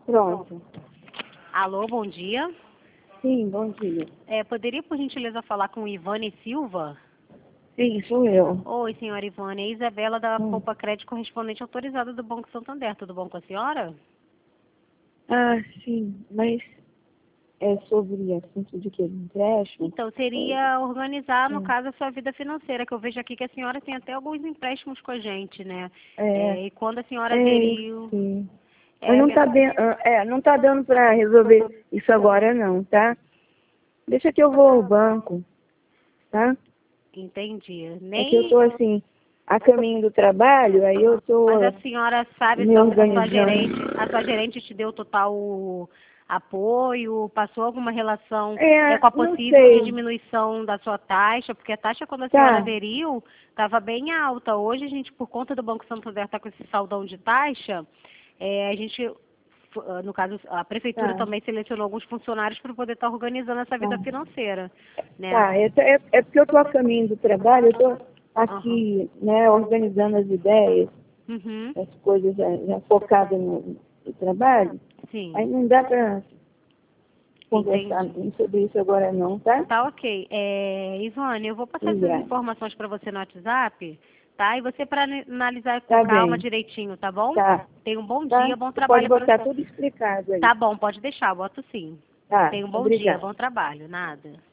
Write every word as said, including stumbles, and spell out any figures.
Pronto. Alô, bom dia. Sim, bom dia. É, poderia, por gentileza, falar com Ivane Silva? Sim, sou eu. Oi, senhora Ivane. É Isabela da Hum. Poupa Crédito, correspondente autorizada do Banco Santander. Tudo bom com a senhora? Ah, sim, mas é sobre assunto de que? Empréstimo? Então, seria organizar, no Hum. caso, a sua vida financeira, que eu vejo aqui que a senhora tem até alguns empréstimos com a gente, né? É, É, e quando a senhora é, aderiu... sim. Mas É, não minha- tá dando, é, não tá dando para resolver isso agora não, tá? Deixa que eu vou ao banco, tá? Entendi. É que eu Nem... tô assim, a caminho do trabalho, aí eu tô Mas a senhora sabe, me só- a sua organizando. gerente, a sua gerente te deu total apoio, passou alguma relação é, É, com a não possível de sei, diminuição da sua taxa, porque a taxa quando a senhora tá? aderiu estava bem alta. Hoje a gente, por conta do Banco Santander estar com esse saldão de taxa, é, a gente, f- ah, no caso, a prefeitura Tá, também selecionou alguns funcionários para poder estar organizando essa vida tá. financeira, né? Tá, é, é, é porque eu estou a caminho do trabalho, eu estou Aham. aqui, né, organizando as ideias, Uhum. as coisas já, já focadas no, no trabalho. Sim, Aí não dá para conversar entendi. sobre isso agora não, tá? Tá ok. É, Ivane, eu vou passar essas Obrigada. informações para você no WhatsApp, tá? E você para analisar com Tá calma bem, direitinho, tá bom? tá, Tenha um bom tá? dia, bom Você pode trabalho para botar você. tudo explicado aí. Tá bom, pode deixar, boto sim. Tá, Tenha um bom dia, obrigada. bom trabalho, nada.